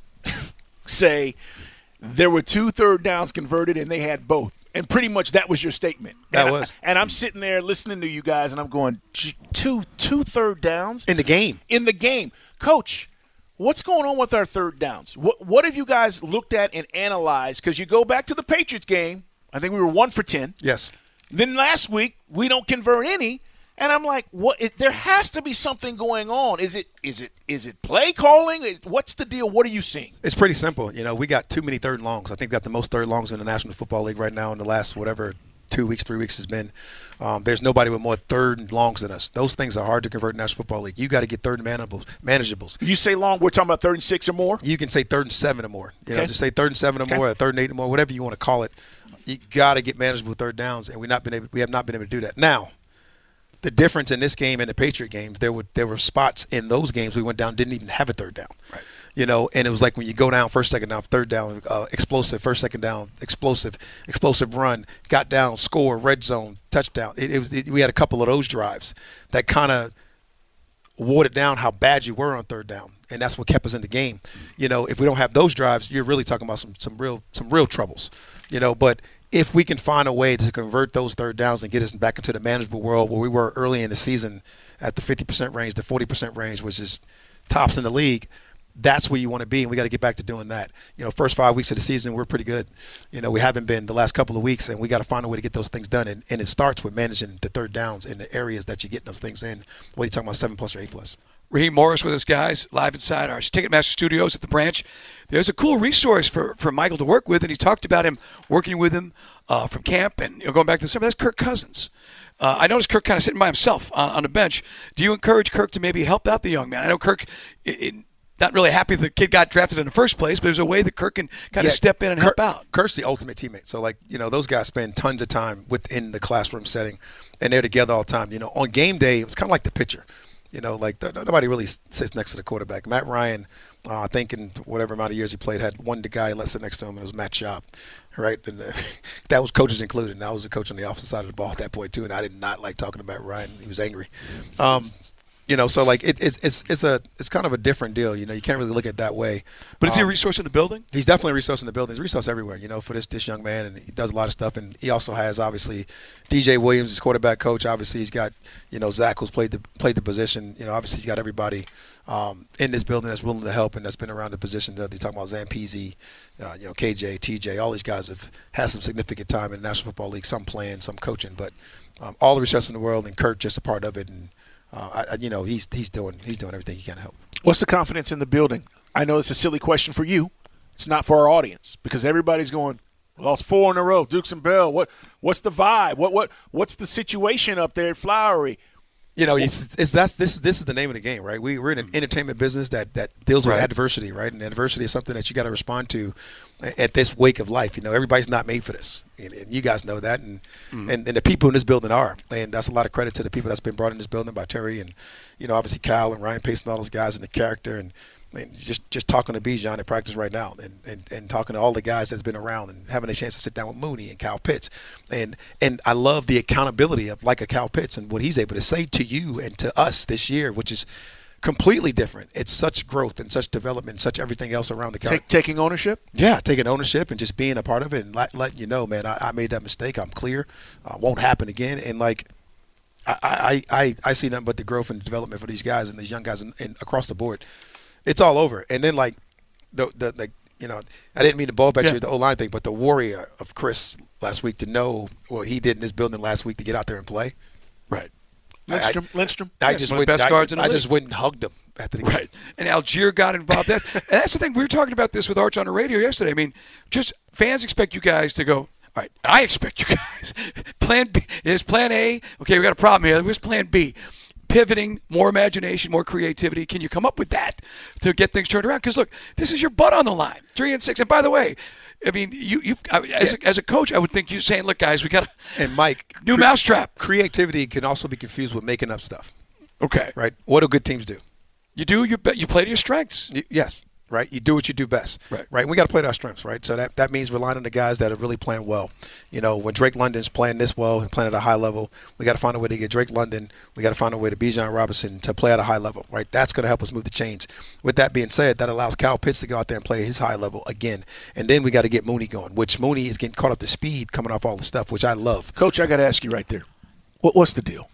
say there were two third downs converted and they had both. And pretty much that was your statement. That and was. I, and I'm sitting there listening to you guys, and I'm going, two two third downs? In the game. In the game. Coach, what's going on with our third downs? What, what have you guys looked at and analyzed? Because you go back to the Patriots game, I think we were one for ten. Yes. Then last week, we don't convert any. And I'm like, what? It, there has to be something going on. Is it? Is it? Is it play calling? What's the deal? What are you seeing? It's pretty simple. You know, we got too many third and longs. I think we got the most third longs in the National Football League right now in the last whatever two weeks, three weeks has been. Um, there's nobody with more third and longs than us. Those things are hard to convert in the National Football League. You got to get third and manageables. manageables. You say long, we're talking about third and six or more? You can say third and seven or more. You okay. know, just say third and seven or okay. more, or third and eight or more, whatever you want to call it. You got to get manageable third downs, and we not been able. We have not been able to do that. Now, the difference in this game and the Patriot games, there were there were spots in those games we went down, didn't even have a third down. Right. You know, and it was like when you go down first, second down, third down, uh, explosive, first, second down, explosive, explosive run, got down, score, red zone, touchdown. It, it was it, we had a couple of those drives that kind of watered down how bad you were on third down, and that's what kept us in the game. You know, if we don't have those drives, you're really talking about some some real some real troubles. You know, but if we can find a way to convert those third downs and get us back into the manageable world where we were early in the season at the fifty percent range, the forty percent range, which is tops in the league, that's where you want to be, and we got to get back to doing that. You know, first five weeks of the season, we're pretty good. You know, we haven't been the last couple of weeks, and we got to find a way to get those things done, and, and it starts with managing the third downs in the areas that you get those things in, whether you're talking about seven plus or eight plus. Raheem Morris with us, guys, live inside our Ticketmaster studios at the Branch. There's a cool resource for, for Michael to work with, and he talked about him working with him uh, from camp and you know, going back to the summer. That's Kirk Cousins. Uh, I noticed Kirk kind of sitting by himself uh, on the bench. Do you encourage Kirk to maybe help out the young man? I know Kirk, it, it, not really happy the kid got drafted in the first place, but there's a way that Kirk can kind yeah, of step in and Kirk, help out. Kirk's the ultimate teammate. So, like, you know, those guys spend tons of time within the classroom setting, and they're together all the time. You know, on game day, it was kind of like the pitcher. You know, like the, nobody really sits next to the quarterback. Matt Ryan, uh, I think in whatever amount of years he played, had one guy that sit next to him, and it was Matt Schaub, right? And uh, that was coaches included. And I was a coach on the offensive side of the ball at that point too, and I did not like talking to Matt Ryan. He was angry. Um, you know, so like it, it's it's it's a it's kind of a different deal. You know, you can't really look at it that way. But is um, he a resource in the building? He's definitely a resource in the building. He's a resource everywhere. You know, for this this young man, and he does a lot of stuff. And he also has obviously D J Williams, his quarterback coach. Obviously, he's got you know Zach, who's played the played the position. You know, obviously he's got everybody um, in this building that's willing to help and that's been around the position. They're talking about Zampese, uh, you know, K J, T J. All these guys have had some significant time in the National Football League. Some playing, some coaching, but um, all the resources in the world, and Kurt just a part of it. And Uh, I, you know, he's he's doing he's doing everything he can to help. What's the confidence in the building? I know it's a silly question for you. It's not for our audience because everybody's going, lost four in a row, Dukes and Bell. What what's the vibe? What what what's the situation up there at Flowery? You know, it's, it's that's this this is the name of the game, right? We we're in an entertainment business that, that deals with right. adversity, right? And adversity is something that you got to respond to at this wake of life. You know, everybody's not made for this, and, and you guys know that, and, mm. and and the people in this building are, and that's a lot of credit to the people that's been brought in this building by Terry and, you know, obviously Kyle and Ryan Pace and all those guys and the character, and I mean, just just talking to Bijan at practice right now, and, and, and talking to all the guys that's been around, and having a chance to sit down with Mooney and Kyle Pitts, and and I love the accountability of like a Kyle Pitts and what he's able to say to you and to us this year, which is completely different. It's such growth and such development, and such everything else around the Take, taking ownership. Yeah, taking ownership and just being a part of it and let, letting you know, man, I, I made that mistake. I'm clear. Uh, won't happen again. And like. I, I, I, I see nothing but the growth and development for these guys and these young guys and, and across the board. It's all over. And then, like, the, the like, you know, I didn't mean to ball back yeah. to the O-line thing, but the warrior of Chris last week to know what he did in his building last week to get out there and play. Right. Lindstrom. I, Lindstrom. I yeah, just one of the went, best I, guards in the I league. just went and hugged him after the game. Right. And Algier got involved. That, and that's the thing. We were talking about this with Arch on the radio yesterday. I mean, just fans expect you guys to go, all right, I expect you guys. Plan B is plan A. Okay, we got a problem here. Where's plan B? Pivoting, more imagination, more creativity. Can you come up with that to get things turned around? Because, look, this is your butt on the line. Three and six. And by the way, I mean, you, you've as, yeah. a, as a coach, I would think you saying, look, guys, we got a and Mike, new cre- mousetrap. Creativity can also be confused with making up stuff. Okay. Right? What do good teams do? You do. You, you play to your strengths. Y- yes. Right, you do what you do best. Right, right. We got to play to our strengths, right? So that, that means relying on the guys that are really playing well. You know, when Drake London's playing this well and playing at a high level, we got to find a way to get Drake London. We got to find a way to Bijan Robinson to play at a high level, right? That's going to help us move the chains. With that being said, that allows Kyle Pitts to go out there and play his high level again, and then we got to get Mooney going, which Mooney is getting caught up to speed coming off all the stuff, which I love. Coach, I got to ask you right there. What, what's the deal?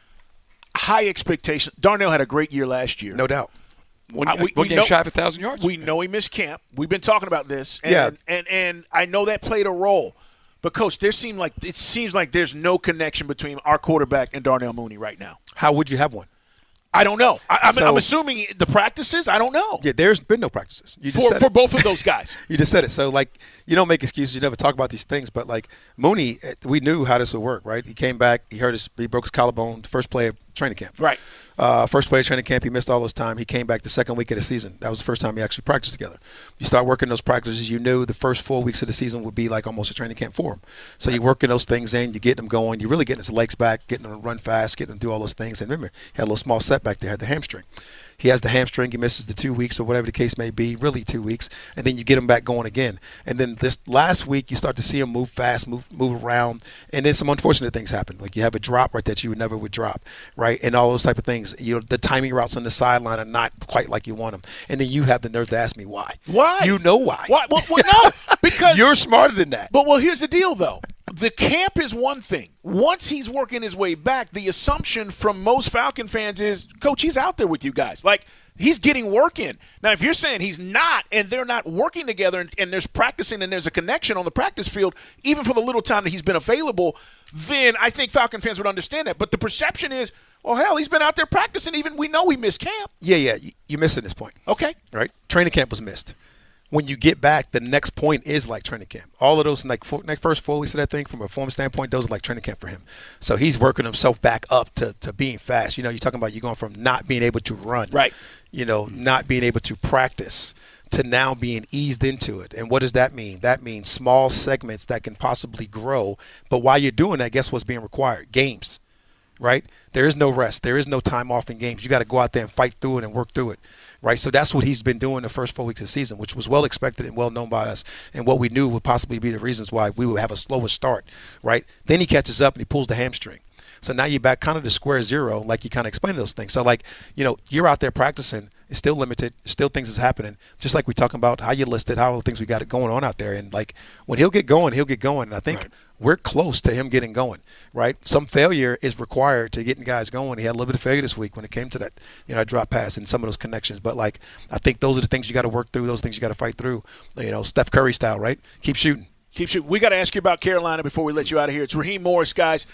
High expectation. Darnell had a great year last year. No doubt. One, I, we, one we game know, shy of a thousand yards. We know he missed camp. We've been talking about this, and, Yeah. and and I know that played a role. But coach, there seemed like it seems like there's no connection between our quarterback and Darnell Mooney right now. How would you have one? I don't know. I, I'm, So- I'm assuming the practices. I don't know. Yeah, there's been no practices. You just for said for it. both of those guys. You just said it. So, like, you don't make excuses. You never talk about these things. But, like, Mooney, eh, we knew how this would work, right? He came back. He hurt his – he broke his collarbone the first play of training camp. Right. Uh, first play of training camp, he missed all those time. He came back the second week of the season. That was the first time he actually practiced together. You start working those practices. You knew the first four weeks of the season would be like almost a training camp for him. So you're working those things in. You get him going. You're really getting his legs back, getting him to run fast, getting him to do all those things. And remember, he had a little small setback there, had the hamstring. He has the hamstring. He misses the two weeks or whatever the case may be, really two weeks, and then you get him back going again. And then this last week, you start to see him move fast, move move around, and then some unfortunate things happen. Like you have a drop right that you would never would drop, right, and all those type of things. You know, the timing routes on the sideline are not quite like you want them, and then you have the nerve to ask me why. Why? You know why? Why? Well, well, no, because you're smarter than that. But well, here's the deal, though. The camp is one thing. Once he's working his way back, the assumption from most Falcon fans is, Coach, he's out there with you guys. Like, he's getting work in. Now, if you're saying he's not and they're not working together and, and there's practicing and there's a connection on the practice field, even for the little time that he's been available, then I think Falcon fans would understand that. But the perception is, well, hell, he's been out there practicing. Even we know he missed camp. Yeah, yeah, you, you're missing this point. Okay. Right? Training camp was missed. When you get back, the next point is like training camp. All of those, like, four, like first four weeks of that thing, from a form standpoint, those are like training camp for him. So he's working himself back up to, to being fast. You know, you're talking about you going from not being able to run, right? You know, not being able to practice to now being eased into it. And what does that mean? That means small segments that can possibly grow. But while you're doing that, guess what's being required? Games, right? There is no rest. There is no time off in games. You got to go out there and fight through it and work through it. Right, so that's what he's been doing the first four weeks of the season, which was well expected and well known by us, and what we knew would possibly be the reasons why we would have a slower start. Right, then he catches up and he pulls the hamstring. So now you're back kind of to square zero, like you kind of explained those things. So, like, you know, you're out there practicing. It's still limited. Still things is happening. Just like we're talking about how you listed, how all the things we got it going on out there. And, like, when he'll get going, he'll get going. And I think right. we're close to him getting going, right? Some failure is required to getting guys going. He had a little bit of failure this week when it came to that, you know, drop pass and some of those connections. But, like, I think those are the things you got to work through, those things you got to fight through, you know, Steph Curry style, right? Keep shooting. Keep shooting. We got to ask you about Carolina before we let you out of here. It's Raheem Morris, guys.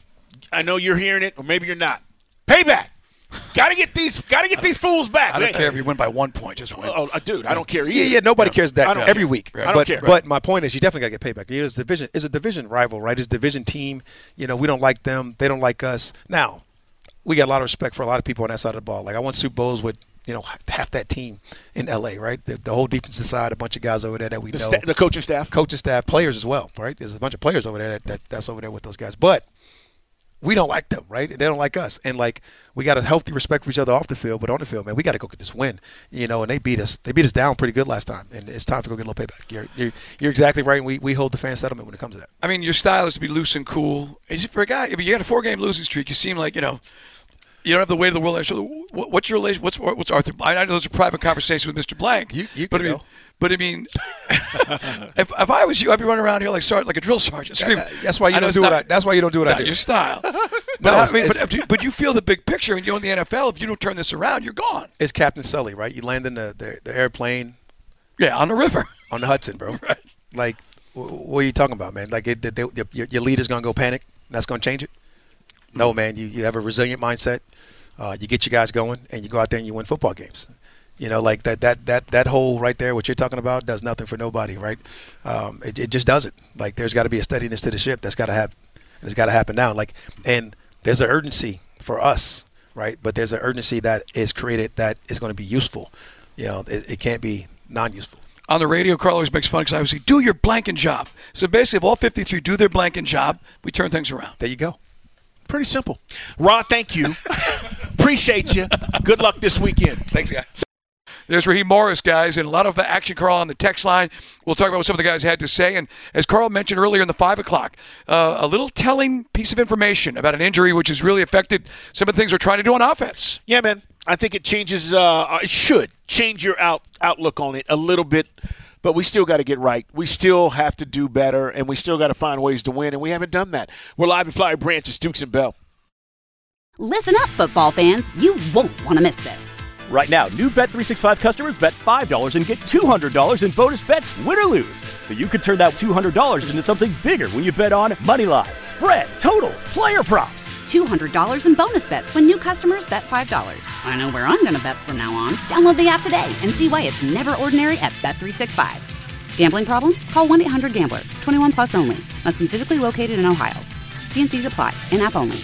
I know you're hearing it, or maybe you're not. Payback. Got to get these. Got to get these fools back. I don't care if you win by one point. Just win. Oh, uh, dude, I don't care. Either. Yeah, yeah. Nobody no. cares that every care. week. I don't but care. but my point is, you definitely got to get payback. It's division. It's a division rival, right? It's a division team. You know, we don't like them. They don't like us. Now, we got a lot of respect for a lot of people on that side of the ball. Like I won Super Bowls with, you know, half that team in L A, right? The, the whole defensive side, a bunch of guys over there that we the know. Sta- the coaching staff, coaching staff, players as well, right? There's a bunch of players over there that, that that's over there with those guys, but. we don't like them, right? They don't like us. And, like, we got a healthy respect for each other off the field, but on the field, man, we got to go get this win. You know, and they beat us. They beat us down pretty good last time, and it's time to go get a little payback. You're, you're, you're exactly right, and we, we hold the fan settlement when it comes to that. I mean, your style is to be loose and cool. Is it for a guy? I mean, you got a four-game losing streak. You seem like, you know, you don't have the weight of the world. So what's your relation? What's what's Arthur? I know those are private conversations with Mister Blank. You, you but can I mean, know. But I mean, if, if I was you, I'd be running around here like sergeant, like a drill sergeant, screaming. That's why you I don't do not, what I. That's why you don't do what not I do. Your style. But No, I it's- mean, it's- but, but you feel the big picture. I mean, you're in the N F L. If you don't turn this around, you're gone. It's Captain Sully, right? You land in the, the, the airplane Yeah, on the river. on the Hudson, bro. Right. Like, wh- what are you talking about, man? Like, it, they, they, your, your leader's gonna go panic. And that's gonna change it. No, man. You you have a resilient mindset. Uh, you get your guys going, and you go out there and you win football games. You know, like that that that that whole right there, what you're talking about, does nothing for nobody, right? Um, it, it just doesn't. Like, there's got to be a steadiness to the ship. That's got to have. It's got to happen now. Like, and there's an urgency for us, right? But there's an urgency that is created that is going to be useful. You know, it, it can't be non-useful. On the radio, Carl always makes fun because I always say, do your blanking job. So basically, if all fifty-three do their blanking job, we turn things around. There you go. Pretty simple. Rod, thank you. Appreciate you. Good luck this weekend. Thanks, guys. There's Raheem Morris, guys, and a lot of action, Carl, on the text line. We'll talk about what some of the guys had to say. And as Carl mentioned earlier in the five o'clock, uh, a little telling piece of information about an injury which has really affected some of the things we're trying to do on offense. Yeah, man. I think it changes, uh, it should change your out, outlook on it a little bit, but we still got to get right. We still have to do better, and we still got to find ways to win, and we haven't done that. We're live at Flowery Branch, it's Dukes and Bell. Listen up, football fans. You won't want to miss this. Right now, new Bet three sixty-five customers bet five dollars and get two hundred dollars in bonus bets, win or lose. So you could turn that two hundred dollars into something bigger when you bet on money line, spread, totals, player props. two hundred dollars in bonus bets when new customers bet five dollars. I know where I'm going to bet from now on. Download the app today and see why it's never ordinary at Bet three sixty-five. Gambling problem? Call one eight hundred gambler. twenty-one plus only. Must be physically located in Ohio. T and Cs apply. In-app only.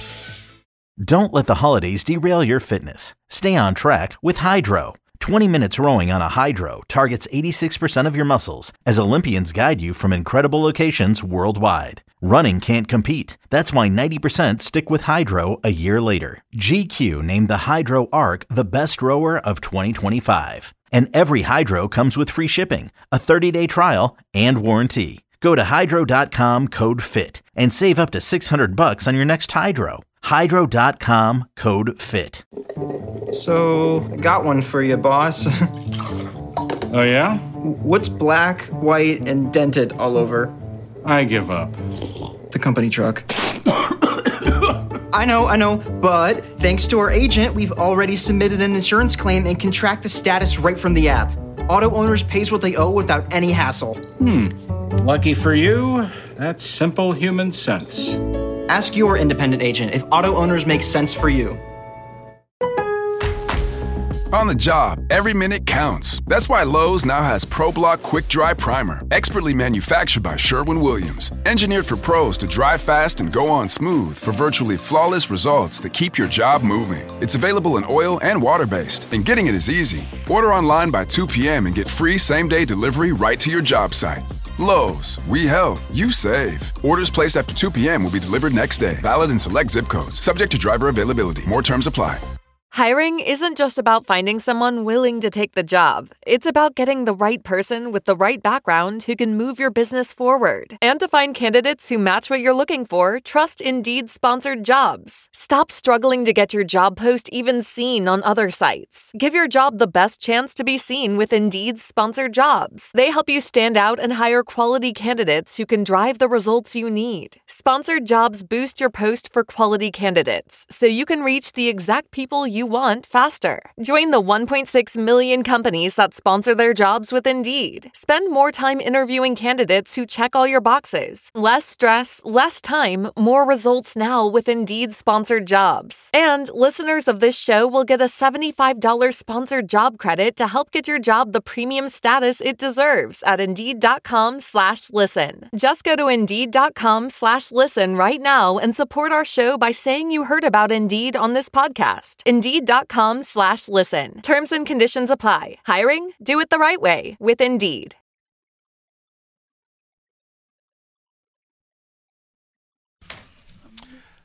Don't let the holidays derail your fitness. Stay on track with Hydro. twenty minutes rowing on a Hydro targets eighty-six percent of your muscles as Olympians guide you from incredible locations worldwide. Running can't compete. That's why ninety percent stick with Hydro a year later. G Q named the Hydro Arc the best rower of twenty twenty-five. And every Hydro comes with free shipping, a thirty-day trial, and warranty. Go to hydro dot com, code FIT, and save up to six hundred bucks on your next Hydro. hydro dot com, code FIT. So, got one for you, boss. Oh, yeah? What's black, white, and dented all over? I give up. The company truck. I know, I know, but thanks to our agent, we've already submitted an insurance claim and can track the status right from the app. Auto owners pays what they owe without any hassle. Hmm. Lucky for you, that's simple human sense. Ask your independent agent if auto owners make sense for you. On the job, every minute counts. That's why Lowe's now has ProBlock Quick Dry Primer, expertly manufactured by Sherwin-Williams. Engineered for pros to dry fast and go on smooth for virtually flawless results that keep your job moving. It's available in oil and water-based, and getting it is easy. Order online by two p.m. and get free same-day delivery right to your job site. Lowe's, we help, you save. Orders placed after two p.m. will be delivered next day. Valid in select zip codes. Subject to driver availability. More terms apply. Hiring isn't just about finding someone willing to take the job. It's about getting the right person with the right background who can move your business forward. And to find candidates who match what you're looking for, trust Indeed-sponsored jobs. Stop struggling to get your job post even seen on other sites. Give your job the best chance to be seen with Indeed-sponsored jobs. They help you stand out and hire quality candidates who can drive the results you need. Sponsored jobs boost your post for quality candidates, so you can reach the exact people you want faster. Join the one point six million companies that sponsor their jobs with Indeed. Spend more time interviewing candidates who check all your boxes. Less stress, less time, more results now with Indeed-sponsored jobs. And listeners of this show will get a seventy-five dollars sponsored job credit to help get your job the premium status it deserves at Indeed.com slash listen. Just go to Indeed.com slash listen right now and support our show by saying you heard about Indeed on this podcast. Indeed.com slash listen. Terms and conditions apply. Hiring? Do it the right way with Indeed.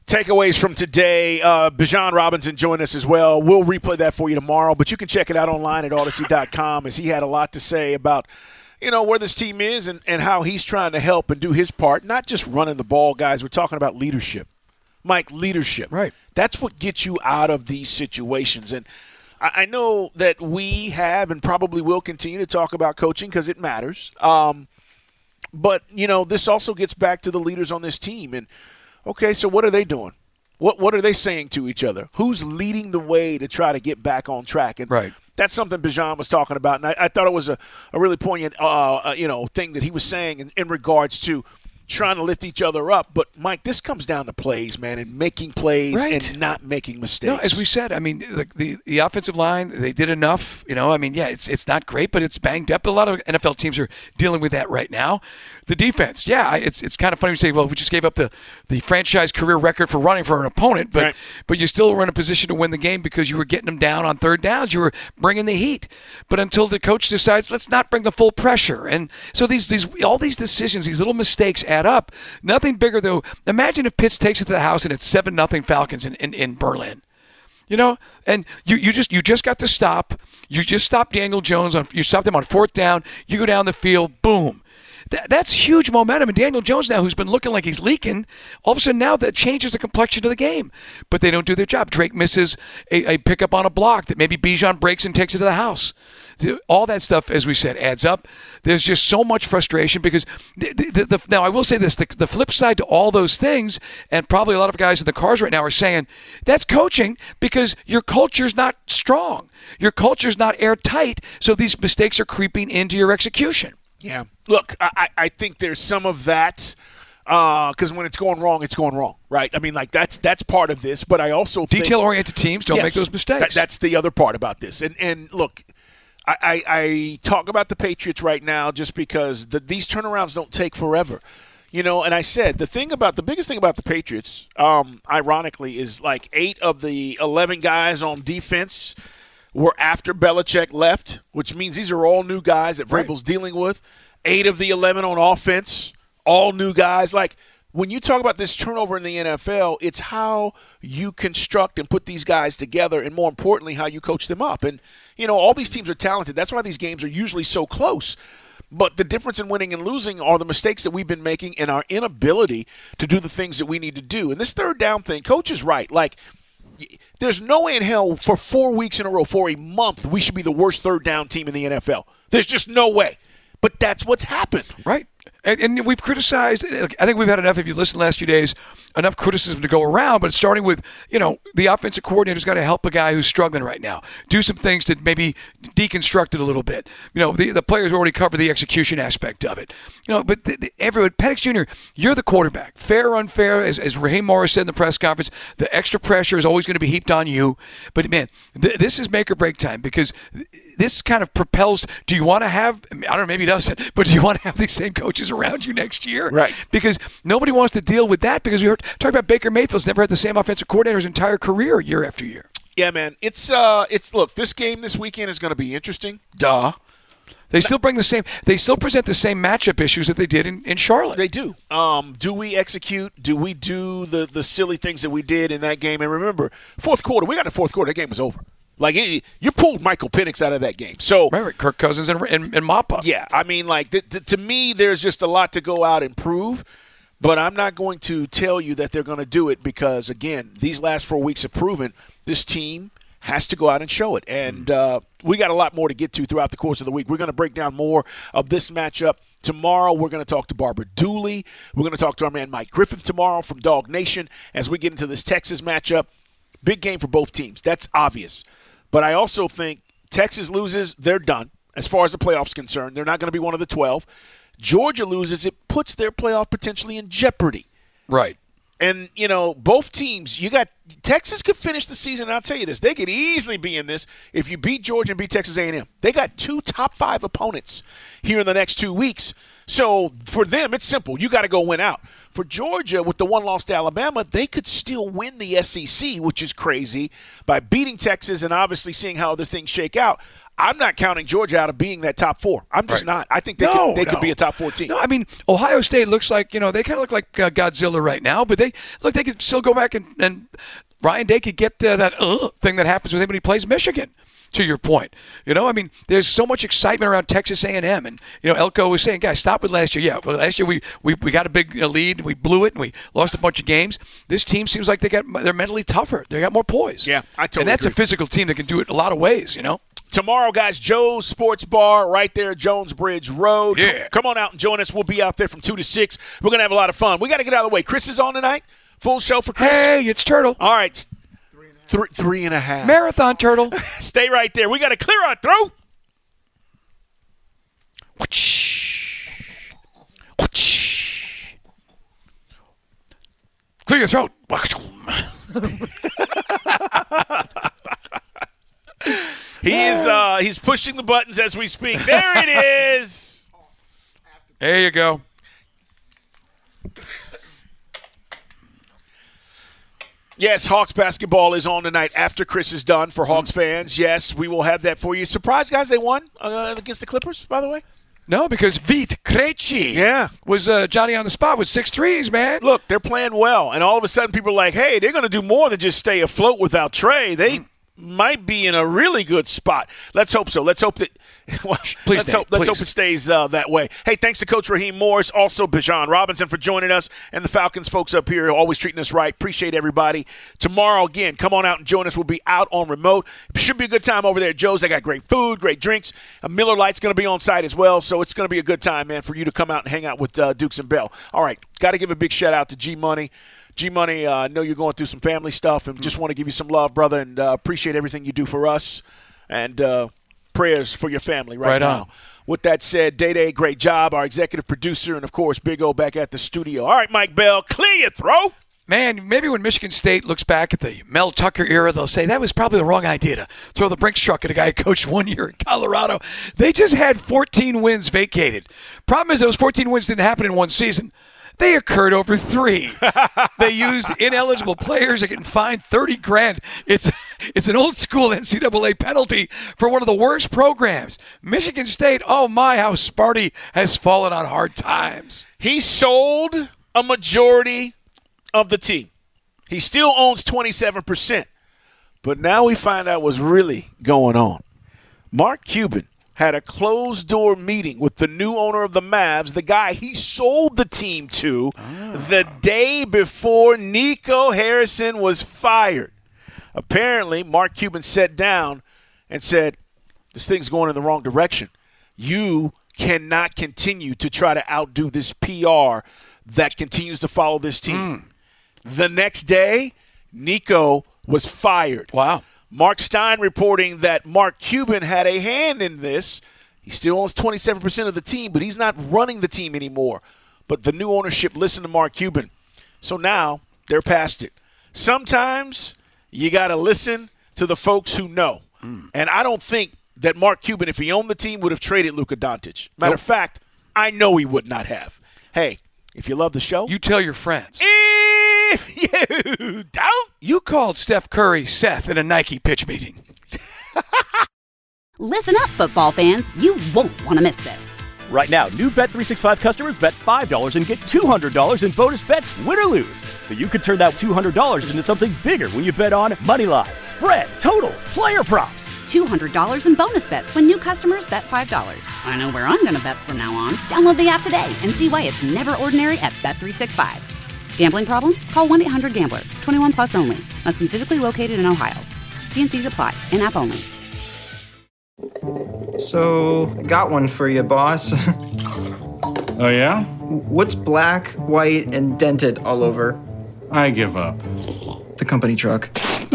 takeaways from today. Uh, Bijan Robinson joined us as well. We'll replay that for you tomorrow, but you can check it out online at Odyssey dot com as he had a lot to say about, you know, where this team is and, and how he's trying to help and do his part, not just running the ball, guys. We're talking about leadership. Mike, leadership. Right. That's what gets you out of these situations. And I, I know that we have and probably will continue to talk about coaching because it matters. Um, but, you know, this also gets back to the leaders on this team. And, okay, so what are they doing? What what are they saying to each other? Who's leading the way to try to get back on track? And right. That's something Bijan was talking about, and I, I thought it was a, a really poignant uh, uh, you know, thing that he was saying in, in regards to trying to lift each other up. But, Mike, this comes down to plays, man, and making plays right. and not making mistakes. No, as we said, I mean, the, the the offensive line, they did enough. You know, I mean, yeah, it's it's not great, but it's banged up. A lot of N F L teams are dealing with that right now. The defense, yeah, it's it's kind of funny to say, well, we just gave up the, the franchise career record for running for an opponent, but right. but you still were in a position to win the game because you were getting them down on third downs. You were bringing the heat. But until the coach decides, let's not bring the full pressure. And so these these all these decisions, these little mistakes add up. Nothing bigger, though. Imagine if Pitts takes it to the house and it's seven nothing Falcons in, in, in Berlin. You know, and you, you just you just got to stop. You just stopped Daniel Jones on. You stopped him on fourth down. You go down the field, boom. That, that's huge momentum. And Daniel Jones now, who's been looking like he's leaking, all of a sudden now that changes the complexion of the game. But they don't do their job. Drake misses a, a pickup on a block that maybe Bijan breaks and takes it to the house. All that stuff, as we said, adds up. There's just so much frustration because the, the, the, now I will say this, the, the flip side to all those things, and probably a lot of guys in the cars right now are saying, that's coaching because your culture's not strong. Your culture's not airtight, so these mistakes are creeping into your execution. Yeah. Look, I, I think there's some of that because uh, when it's going wrong, it's going wrong, right? I mean, like, that's that's part of this, but I also think detail-oriented teams don't yes, make those mistakes. That, that's the other part about this. And, and look, I, I, I talk about the Patriots right now just because the, these turnarounds don't take forever. You know, and I said the thing about the biggest thing about the Patriots, um, ironically, is like eight of the eleven guys on defense were after Belichick left, which means these are all new guys that Vrabel's right. dealing with. Eight of the eleven on offense, all new guys. Like, when you talk about this turnover in the N F L, it's how you construct and put these guys together, and more importantly, how you coach them up. And, you know, all these teams are talented. That's why these games are usually so close. But the difference in winning and losing are the mistakes that we've been making and our inability to do the things that we need to do. And this third down thing, Coach is right. Like, there's no way in hell for four weeks in a row, for a month, we should be the worst third down team in the N F L. There's just no way. But that's what's happened. Right. And, and we've criticized, I think we've had enough, if you listen the last few days, enough criticism to go around, but starting with, you know, the offensive coordinator's got to help a guy who's struggling right now. Do some things to maybe deconstruct it a little bit. You know, the, the players already covered the execution aspect of it. You know, but the, the, everyone, Penix Junior, you're the quarterback. Fair or unfair, as, as Raheem Morris said in the press conference, the extra pressure is always going to be heaped on you. But, man, th- this is make or break time because this kind of propels, do you want to have, I don't know, maybe it doesn't, but do you want to have these same coaches around you next year? Right. Because nobody wants to deal with that because we were talking about Baker Mayfield's never had the same offensive coordinator his entire career year after year. Yeah, man. It's, uh, it's look, this game this weekend is going to be interesting. Duh. They still bring the same, they still present the same matchup issues that they did in, in Charlotte. They do. Um, do we execute? Do we do the, the silly things that we did in that game? And remember, fourth quarter, we got the fourth quarter, that game was over. Like, it, you pulled Michael Penix out of that game. So remember, Kirk Cousins and, and, and mop-up. Yeah, I mean, like, th- th- to me, there's just a lot to go out and prove. But I'm not going to tell you that they're going to do it because, again, these last four weeks have proven this team has to go out and show it. And uh, we got a lot more to get to throughout the course of the week. We're going to break down more of this matchup. Tomorrow, we're going to talk to Barbara Dooley. We're going to talk to our man Mike Griffith tomorrow from Dog Nation as we get into this Texas matchup. Big game for both teams. That's obvious. But I also think Texas loses, they're done as far as the playoffs concerned. They're not going to be one of the twelve. Georgia loses, it puts their playoff potentially in jeopardy. Right. And, you know, both teams, you got – Texas could finish the season, and I'll tell you this. They could easily be in this if you beat Georgia and beat Texas A and M. They got two top five opponents here in the next two weeks. So, for them, it's simple. You got to go win out. For Georgia, with the one loss to Alabama, they could still win the S E C, which is crazy, by beating Texas and obviously seeing how other things shake out. I'm not counting Georgia out of being that top four. I'm just Right. not. I think they, No, could, they no. could be a top four team. No, I mean, Ohio State looks like, you know, they kind of look like uh, Godzilla right now, but they look, they could still go back and, and Ryan Day could get uh, that uh, thing that happens with him when he plays Michigan. To your point, you know, I mean, there's so much excitement around Texas A and M, and you know, Elko was saying, "Guys, stop with last year." Yeah, well, last year we we, we got a big uh, lead, we blew it, and we lost a bunch of games. This team seems like they got they're mentally tougher. They got more poise. Yeah, I totally And that's agree. a physical team that can do it a lot of ways. You know. Tomorrow, guys, Joe's Sports Bar right there, Jones Bridge Road. Yeah. Come on out and join us. We'll be out there from two to six. We're going to have a lot of fun. We got to get out of the way. Chris is on tonight. Full show for Chris. Hey, it's Turtle. All right. Three, three and a half. Marathon Turtle. Stay right there. We got to clear our throat. Clear your throat. He is uh, he's pushing the buttons as we speak. There it is. There you go. Yes, Hawks basketball is on tonight after Chris is done for Hawks fans. Yes, we will have that for you. Surprise, guys, they won uh, against the Clippers, by the way. No, because Vit Krejci Yeah. was uh, Johnny on the spot with six threes, man. Look, they're playing well, and all of a sudden people are like, hey, they're going to do more than just stay afloat without Trey. They might be in a really good spot. Let's hope so. Let's hope that well, Please let's stay. hope let's Please. hope it stays uh, that way. Hey, thanks to Coach Raheem Morris, also Bijan Robinson for joining us, and the Falcons folks up here always treating us right. Appreciate everybody. Tomorrow, again, come on out and join us. We'll be out on remote. Should be a good time over there at Joe's. They got great food, great drinks. A Miller Lite's going to be on site as well, so it's going to be a good time, man, for you to come out and hang out with uh, Dukes and Bell. All right, got to give a big shout out to G Money. G Money, uh, I know you're going through some family stuff, and just want to give you some love, brother, and uh, appreciate everything you do for us, and uh, prayers for your family right, Right now. on. With that said, Day Day, great job. Our executive producer, and of course, Big O back at the studio. All right, Mike Bell, clear your throat. Man, maybe when Michigan State looks back at the Mel Tucker era, they'll say that was probably the wrong idea to throw the Brinks truck at a guy who coached one year in Colorado. They just had fourteen wins vacated. Problem is those fourteen wins didn't happen in one season. They occurred over three. They used ineligible players. They're getting fined thirty grand. It's it's an old school N C double A penalty for one of the worst programs. Michigan State, oh my, how Sparty has fallen on hard times. He sold a majority of the team. He still owns twenty-seven percent. But now we find out what's really going on. Mark Cuban had a closed-door meeting with the new owner of the Mavs, the guy he sold the team to the day before Nico Harrison was fired. Apparently, Mark Cuban sat down and said, this thing's going in the wrong direction. You cannot continue to try to outdo this P R that continues to follow this team. The next day, Nico was fired. Wow. Mark Stein reporting that Mark Cuban had a hand in this. He still owns twenty-seven percent of the team, but he's not running the team anymore. But the new ownership listened to Mark Cuban. So now they're past it. Sometimes you got to listen to the folks who know. Mm. And I don't think that Mark Cuban, if he owned the team, would have traded Luka Doncic. Matter Nope. of fact, I know he would not have. Hey, if you love the show, You tell your friends. if you don't, You called Steph Curry Seth in a Nike pitch meeting. Listen up, football fans. You won't want to miss this. Right now, new Bet three sixty-five customers bet five dollars and get two hundred dollars in bonus bets, win or lose. So you could turn that two hundred dollars into something bigger when you bet on moneyline, spread, totals, player props. two hundred dollars in bonus bets when new customers bet five dollars. I know where I'm going to bet from now on. Download the app today and see why it's never ordinary at Bet three sixty-five. Gambling problem? Call one eight hundred gambler. twenty-one plus only. Must be physically located in Ohio. T and Cs apply. In-app only. So, got one for you, boss. Oh, yeah? What's black, white, and dented all over? I give up. The company truck.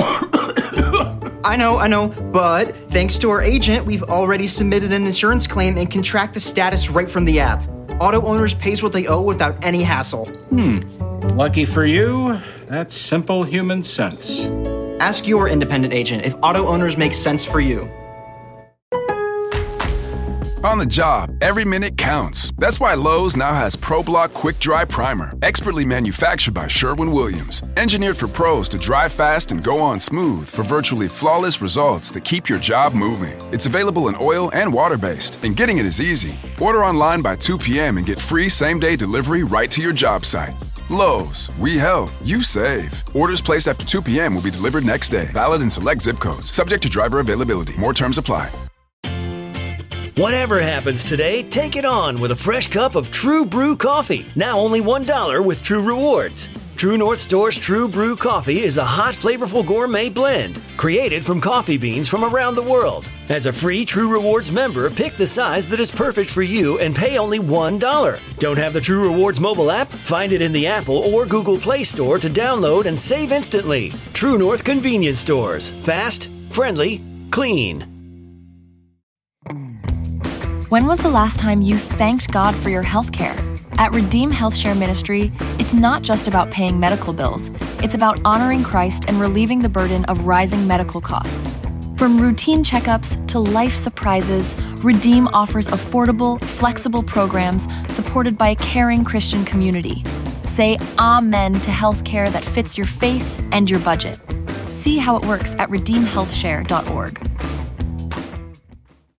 I know, I know, but thanks to our agent, we've already submitted an insurance claim and can track the status right from the app. Auto owners pays what they owe without any hassle. Hmm. Lucky for you, that's simple human sense. Ask your independent agent if auto owners make sense for you. On the job, every minute counts. That's why Lowe's now has ProBlock Quick Dry Primer, expertly manufactured by Sherwin-Williams. Engineered for pros to dry fast and go on smooth for virtually flawless results that keep your job moving. It's available in oil and water-based, and getting it is easy. Order online by two p.m. and get free same-day delivery right to your job site. Lowe's, we help, you save. Orders placed after two p.m. will be delivered next day. Valid in select zip codes. Subject to driver availability. More terms apply. Whatever happens today, take it on with a fresh cup of True Brew coffee. Now only one dollar with True Rewards. True North Store's True Brew coffee is a hot, flavorful gourmet blend created from coffee beans from around the world. As a free True Rewards member, pick the size that is perfect for you and pay only one dollar. Don't have the True Rewards mobile app? Find it in the Apple or Google Play Store to download and save instantly. True North Convenience Stores. Fast, friendly, clean. When was the last time you thanked God for your health care? At Redeem Health Share Ministry, it's not just about paying medical bills. It's about honoring Christ and relieving the burden of rising medical costs. From routine checkups to life surprises, Redeem offers affordable, flexible programs supported by a caring Christian community. Say amen to health care that fits your faith and your budget. See how it works at redeem health share dot org.